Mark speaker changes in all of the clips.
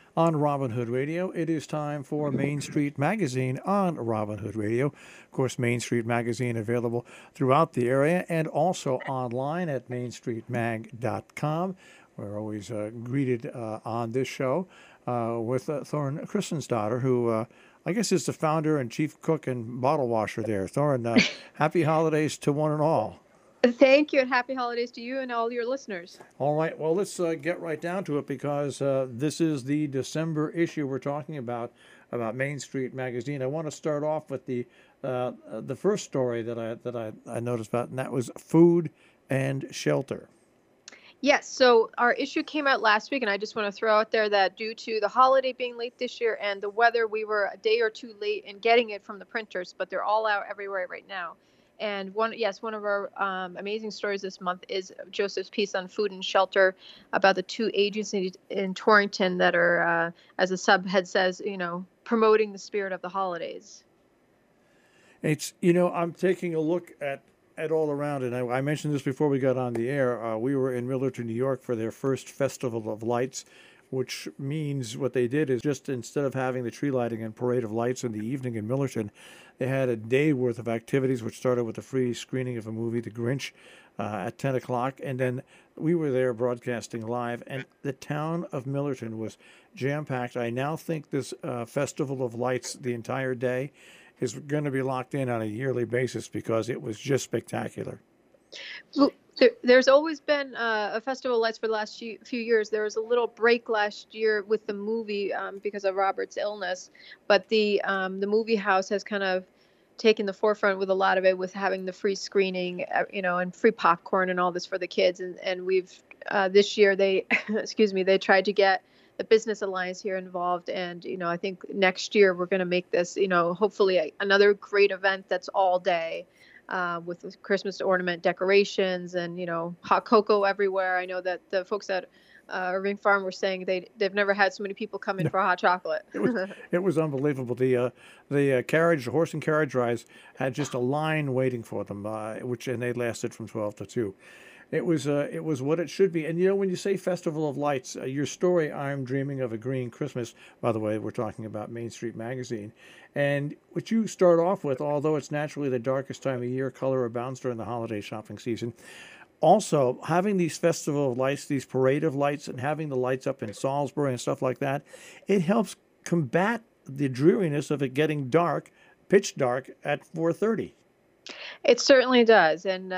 Speaker 1: on Robin Hood Radio. It is time for Main Street Magazine on Robin Hood Radio. Of course, Main Street Magazine available throughout the area and also online at mainstreetmag.com. We're always greeted on this show with Thorne Christensdottir, who I guess is the founder and chief cook and bottle washer there. Thorne, happy holidays to one and all.
Speaker 2: Thank you, and happy holidays to you and all your listeners.
Speaker 1: All right, well, let's get right down to it because this is the December issue we're talking about Main Street Magazine. I want to start off with the first story that I noticed about, and that was food and shelter.
Speaker 2: Yes, so our issue came out last week, and I just want to throw out there that due to the holiday being late this year and the weather, we were a day or two late in getting it from the printers, but they're all out everywhere right now. And one of our amazing stories this month is Joseph's piece on food and shelter about the two agencies in Torrington that are, as the subhead says, promoting the spirit of the holidays.
Speaker 1: It's, I'm taking a look at all around, and I mentioned this before we got on the air. We were in Millerton, New York for their first Festival of Lights, which means what they did is just instead of having the tree lighting and parade of lights in the evening in Millerton, they had a day worth of activities, which started with a free screening of a movie, The Grinch, at 10 o'clock. And then we were there broadcasting live, and the town of Millerton was jam-packed. I now think this Festival of Lights, the entire day, is going to be locked in on a yearly basis because it was just spectacular.
Speaker 2: Well, there's always been a festival of lights for the last few years. There was a little break last year with the movie because of Robert's illness, but the movie house has kind of taken the forefront with a lot of it, with having the free screening, and free popcorn and all this for the kids. And we've this year they, excuse me, they tried to get the Business Alliance here involved, and I think next year we're going to make this, hopefully another great event that's all day. With Christmas ornament decorations and hot cocoa everywhere. I know that the folks at Irving Farm were saying they've never had so many people come in for hot chocolate.
Speaker 1: It was unbelievable. The horse and carriage rides had just a line waiting for them, and they lasted from 12 to 2. It was what it should be. And when you say Festival of Lights, your story, I'm Dreaming of a Green Christmas, by the way, we're talking about Main Street Magazine. And what you start off with, although it's naturally the darkest time of year, color abounds during the holiday shopping season. Also, having these Festival of Lights, these parade of lights, and having the lights up in Salisbury and stuff like that, it helps combat the dreariness of it getting dark, pitch dark at 4:30.
Speaker 2: It certainly does. And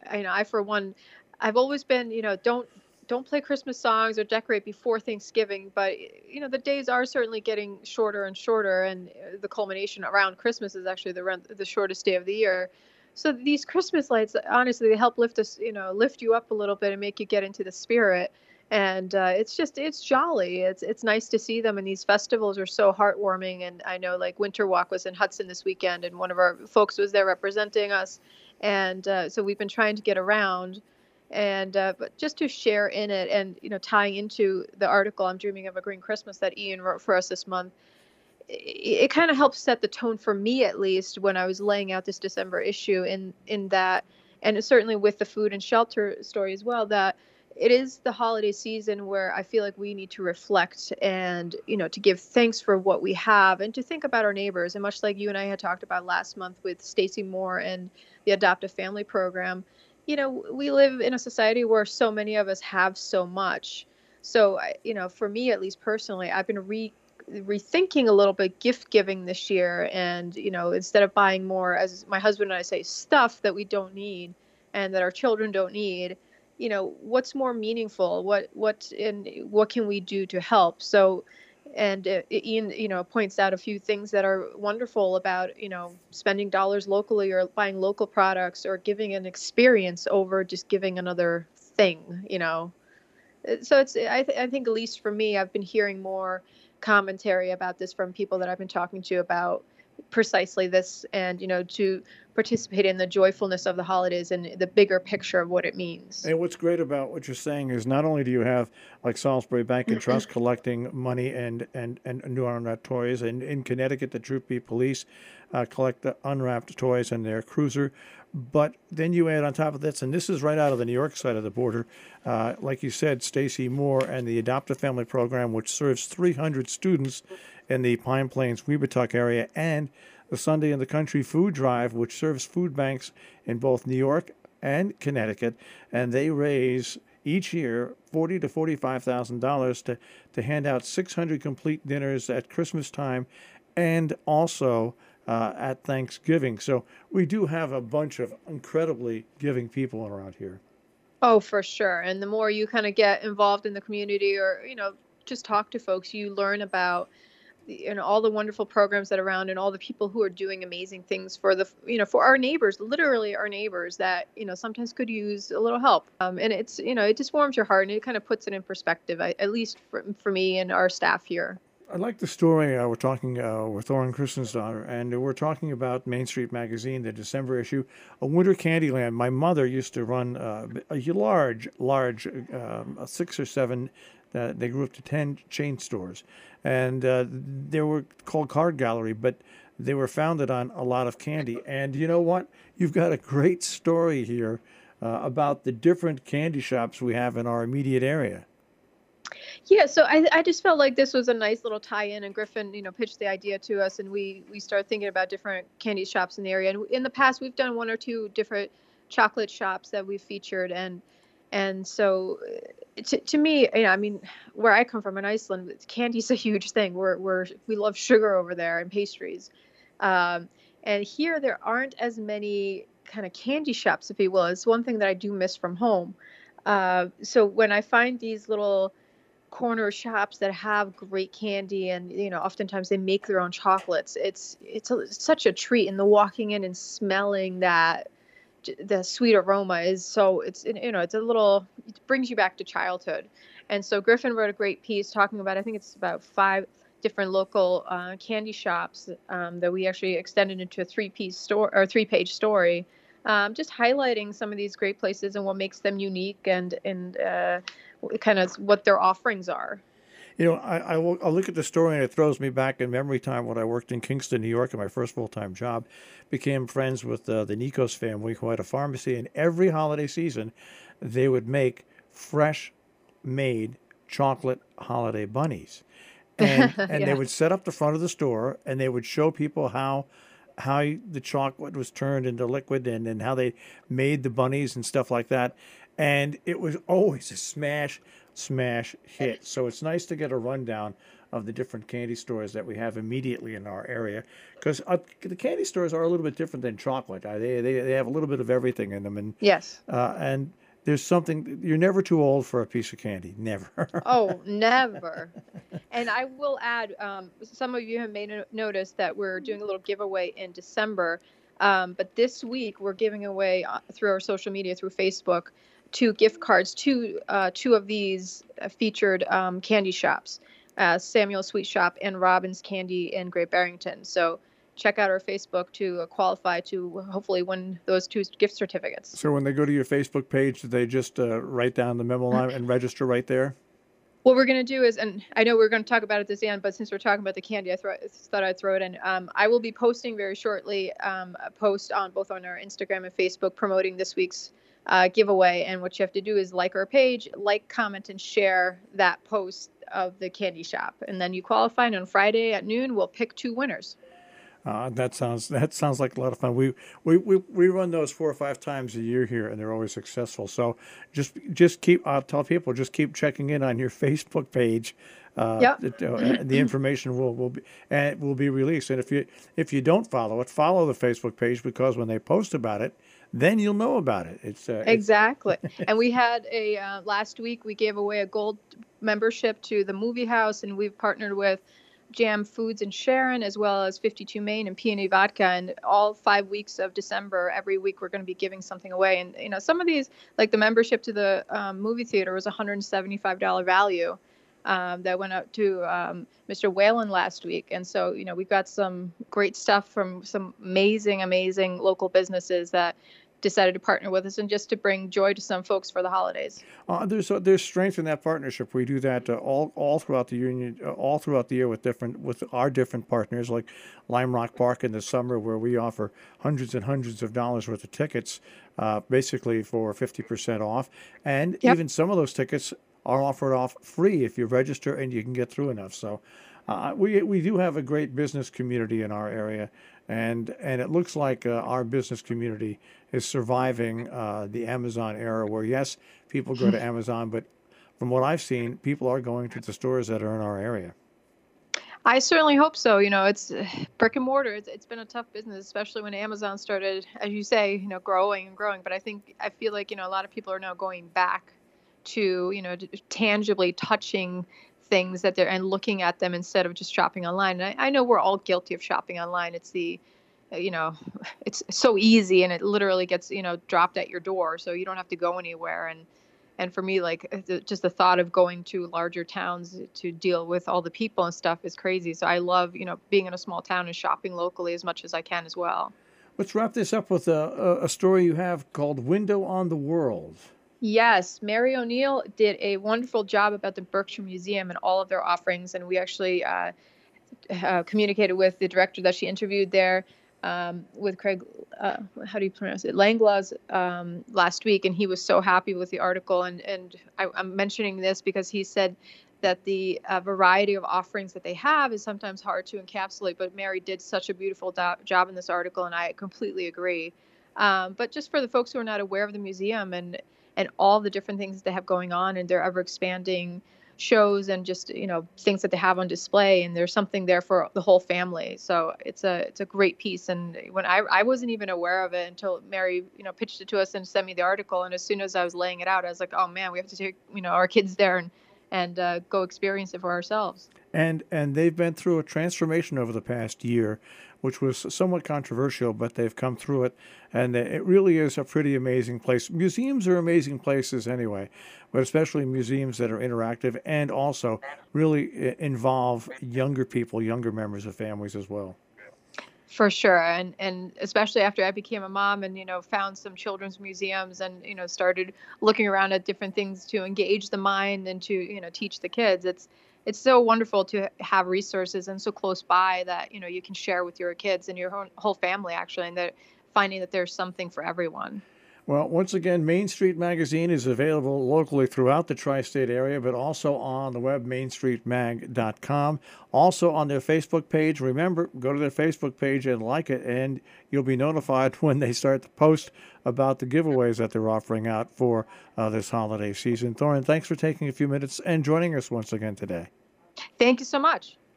Speaker 2: I for one, I've always been, don't play Christmas songs or decorate before Thanksgiving, but the days are certainly getting shorter and shorter, and the culmination around Christmas is actually the shortest day of the year. So these Christmas lights, honestly, they help lift you up a little bit and make you get into the spirit. And it's jolly. It's nice to see them, and these festivals are so heartwarming. And I know, like, Winter Walk was in Hudson this weekend, and one of our folks was there representing us, and so we've been trying to get around, and but just to share in it, and tying into the article "I'm Dreaming of a Green Christmas" that Ian wrote for us this month. It kind of helps set the tone for me, at least, when I was laying out this December issue, in that, and certainly with the food and shelter story as well, that it is the holiday season where I feel like we need to reflect and, to give thanks for what we have and to think about our neighbors. And much like you and I had talked about last month with Stacey Moore and the Adoptive Family Program, we live in a society where so many of us have so much. So, for me, at least personally, I've been rethinking a little bit gift giving this year. And, instead of buying more, as my husband and I say, stuff that we don't need and that our children don't need, what's more meaningful? What can we do to help? So, and Ian, points out a few things that are wonderful about, spending dollars locally or buying local products or giving an experience over just giving another thing. So I think, at least for me, I've been hearing more commentary about this from people that I've been talking to about precisely this, and to participate in the joyfulness of the holidays and the bigger picture of what it means.
Speaker 1: And what's great about what you're saying is not only do you have like Salisbury Bank and Trust collecting money and new unwrapped toys, and in Connecticut the Troop B Police collect the unwrapped toys in their cruiser, but then you add on top of this, and this is right out of the New York side of the border, like you said, Stacy Moore and the Adopt a Family program, which serves 300 students in the Pine Plains, Weebatuck area, and the Sunday in the Country Food Drive, which serves food banks in both New York and Connecticut, and they raise each year $40,000 to $45,000 to hand out 600 complete dinners at Christmas time, and also at Thanksgiving. So we do have a bunch of incredibly giving people around here.
Speaker 2: Oh, for sure. And the more you kind of get involved in the community, or just talk to folks, you learn about all the wonderful programs that are around, and all the people who are doing amazing things for for our neighbors, literally our neighbors that sometimes could use a little help. And it's it just warms your heart, and it kind of puts it in perspective, at least for me and our staff here.
Speaker 1: I like the story. We're talking with Lauren Christensdottir, and we're talking about Main Street Magazine, the December issue, a winter Candyland. My mother used to run a large 6 or 7. They grew up to 10 chain stores, and they were called Card Gallery, but they were founded on a lot of candy. And you know what? You've got a great story here about the different candy shops we have in our immediate area.
Speaker 2: Yeah, so I just felt like this was a nice little tie-in, and Griffin, pitched the idea to us, and we started thinking about different candy shops in the area. And in the past, we've done 1 or 2 different chocolate shops that we've featured, and so to me, I mean, where I come from in Iceland, candy's a huge thing. We love sugar over there and pastries, and here there aren't as many kind of candy shops, if you will. It's one thing that I do miss from home. So when I find these little corner shops that have great candy, and oftentimes they make their own chocolates, it's such a treat. And the walking in and smelling that the sweet aroma is so, it's a little, it brings you back to childhood. And so Griffin wrote a great piece talking about, I think it's about 5 different local candy shops that we actually extended into a 3-page story, just highlighting some of these great places and what makes them unique, and kind of what their offerings are.
Speaker 1: I'll look at the story, and it throws me back in memory time when I worked in Kingston, New York, in my first full-time job. Became friends with the Nikos family, who had a pharmacy, and every holiday season, they would make fresh-made chocolate holiday bunnies, and
Speaker 2: Yeah.
Speaker 1: they would set up the front of the store, and they would show people how the chocolate was turned into liquid, and how they made the bunnies and stuff like that. And it was always a smash hit. So it's nice to get a rundown of the different candy stores that we have immediately in our area, because the candy stores are a little bit different than chocolate. They have a little bit of everything in them, and
Speaker 2: Yes.
Speaker 1: and there's something, you're never too old for a piece of candy, never.
Speaker 2: Oh, never. And I will add, some of you have noticed that we're doing a little giveaway in December. But this week we're giving away through our social media, through Facebook, 2 gift cards to 2 of these featured candy shops, Samuel Sweet Shop and Robin's Candy in Great Barrington. So check out our Facebook to qualify to hopefully win those 2 gift certificates.
Speaker 1: So when they go to your Facebook page, do they just write down the memo line and register right there?
Speaker 2: What we're going to do is, and I know we're going to talk about it this end, but since we're talking about the candy, I thought I'd throw it in. I will be posting very shortly a post both on our Instagram and Facebook promoting this week's giveaway. And what you have to do is like our page, comment, and share that post of the candy shop. And then you qualify, and on Friday at noon, we'll pick 2 winners.
Speaker 1: That sounds like a lot of fun. We run those 4 or 5 times a year here, and they're always successful. So just keep. I'll tell people, just keep checking in on your Facebook page.
Speaker 2: Yep.
Speaker 1: The information will be released. And if you don't follow it, follow the Facebook page, because when they post about it, then you'll know about it.
Speaker 2: Exactly. And we had last week we gave away a gold membership to the Movie House, and we've partnered with Jam Foods and Sharon, as well as 52 Main and Peony Vodka. And all 5 weeks of December, every week we're going to be giving something away. And some of these, like the membership to the movie theater, was $175 value. that went out to Mr. Whalen last week. And so, we've got some great stuff from some amazing, amazing local businesses that decided to partner with us and just to bring joy to some folks for the holidays.
Speaker 1: There's strength in that partnership. We do that all throughout the union, all throughout the year with our different partners, like Lime Rock Park in the summer, where we offer hundreds and hundreds of dollars worth of tickets, basically for 50% off, and
Speaker 2: Yep.
Speaker 1: even some of those tickets are offered off free if you register and you can get through enough. So we do have a great business community in our area, and it looks like our business community is surviving the Amazon era, where yes, people go to Amazon, but from what I've seen, people are going to the stores that are in our area.
Speaker 2: I certainly hope so. It's brick and mortar. It's been a tough business, especially when Amazon started, as you say, growing and growing. But I feel like, a lot of people are now going back to, tangibly touching things that they're and looking at them instead of just shopping online. And I know we're all guilty of shopping online. It's you know, it's so easy and it literally gets, dropped at your door. So you don't have to go anywhere. And for me, like just the thought of going to larger towns to deal with all the people and stuff is crazy. So I love, being in a small town and shopping locally as much as I can as well.
Speaker 1: Let's wrap this up with a story you have called Window on the World.
Speaker 2: Yes, Mary O'Neill did a wonderful job about the Berkshire Museum and all of their offerings. And we actually communicated with the director that she interviewed there, with Craig, how do you pronounce it, Langlaws, last week, and he was so happy with the article. And I'm mentioning this because he said that the variety of offerings that they have is sometimes hard to encapsulate, but Mary did such a beautiful job in this article, and I completely agree. But just for the folks who are not aware of the museum and all the different things that they have going on, and their ever expanding shows and just things that they have on display, and there's something there for the whole family. So it's a great piece. And when I wasn't even aware of it until Mary pitched it to us and sent me the article, and as soon as I was laying it out, I was like, oh man, we have to take our kids there and go experience it for ourselves.
Speaker 1: And they've been through a transformation over the past year, which was somewhat controversial, but they've come through it, and it really is a pretty amazing place. Museums are amazing places anyway, but especially museums that are interactive and also really involve younger people, younger members of families as well.
Speaker 2: For sure. And especially after I became a mom and, found some children's museums and, started looking around at different things to engage the mind and to, teach the kids. It's so wonderful to have resources and so close by that, you can share with your kids and your whole family, actually, and that finding that there's something for everyone.
Speaker 1: Well, once again, Main Street Magazine is available locally throughout the tri-state area, but also on the web, mainstreetmag.com. Also on their Facebook page. Remember, go to their Facebook page and like it, and you'll be notified when they start to post about the giveaways that they're offering out for this holiday season. Thorin, thanks for taking a few minutes and joining us once again today.
Speaker 2: Thank you so much.